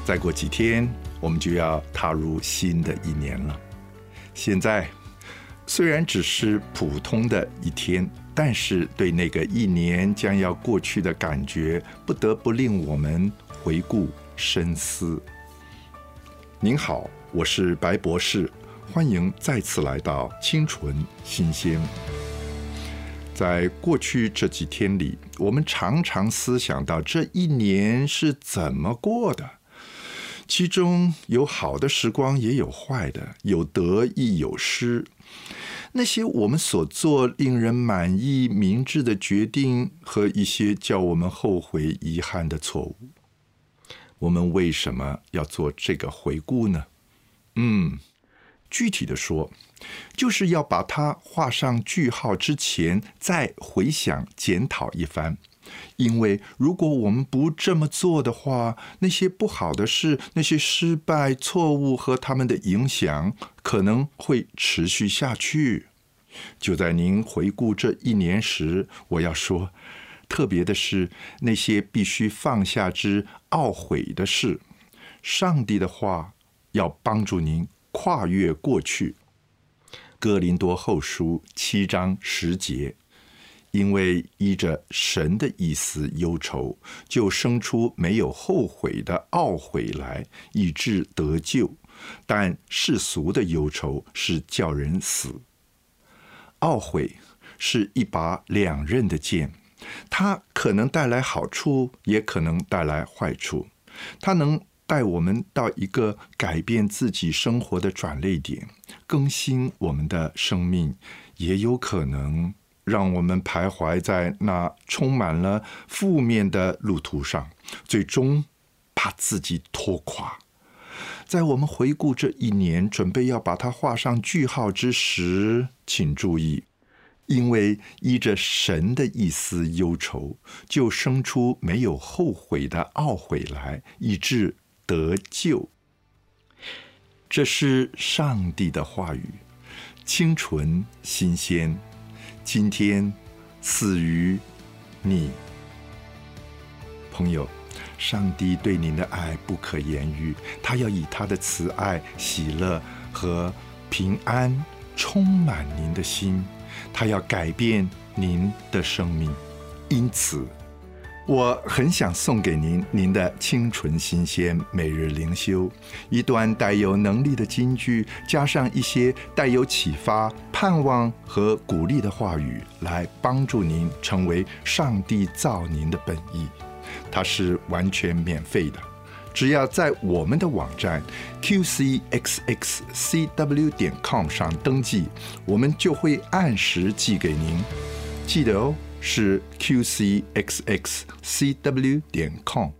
再过几天，我们就要踏入新的一年了。现在虽然只是普通的一天，但是对那个一年将要过去的感觉，不得不令我们回顾深思。您好，我是白博士，欢迎再次来到清纯新鲜。在过去这几天里，我们常常思想到这一年是怎么过的，其中有好的时光，也有坏的，有得亦有失。那些我们所做令人满意、明智的决定，和一些叫我们后悔、遗憾的错误。我们为什么要做这个回顾呢？具体的说，就是要把它画上句号之前，再回想检讨一番。因为如果我们不这么做的话，那些不好的事，那些失败、错误和他们的影响，可能会持续下去。就在您回顾这一年时，我要说，特别的是那些必须放下之懊悔的事，上帝的话要帮助您跨越过去。哥林多后书7章10节，因为依着神的意思忧愁，就生出没有后悔的懊悔来，以致得救。但世俗的忧愁是叫人死。懊悔是一把两刃的剑，它可能带来好处，也可能带来坏处。它能带我们到一个改变自己生活的转捩点，更新我们的生命，也有可能让我们徘徊在那充满了负面的路途上，最终把自己拖垮。在我们回顾这一年，准备要把它画上句号之时，请注意，因为依着神的意思忧愁，就生出没有后悔的懊悔来，以致得救。这是上帝的话语，清纯新鲜，今天赐予你。朋友，上帝对您的爱不可言喻，他要以他的慈爱、喜乐和平安充满您的心，他要改变您的生命。因此我很想送给您的清纯新鲜每日灵修，一段带有能力的金句，加上一些带有启发、盼望和鼓励的话语，来帮助您成为上帝造您的本意。它是完全免费的，只要在我们的网站 qcxxcw.com 上登记，我们就会按时寄给您。记得哦，是 qcxxcw.com。